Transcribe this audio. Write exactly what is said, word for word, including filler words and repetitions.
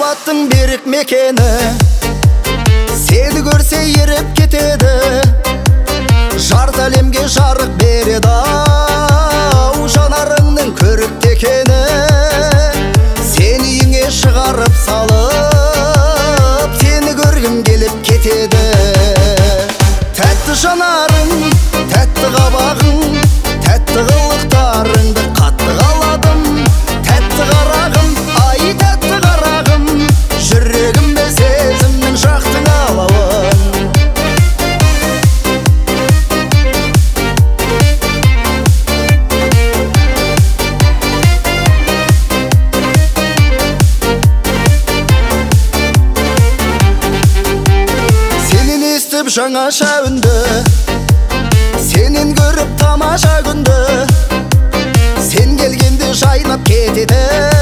махаббаттың берік мекені, сені көрсе еріп кетеді, жарты әлемге жарық береді ау, жанарыңның көрікті екені. Сені үйіңе шығарып салып, сені көргім келіп кетеді. Тәтті жанарың, тәтті қабағың, тәтті қылықтарыңды қатты қаладым. Тәтті қарағым, ай тәтті қарағым, жүрегімде сезімнің жақтың алауын. Сенен естіп жаңаша үнді, сенен көріп тамаша күнді, сен келгенде жайнап кетеді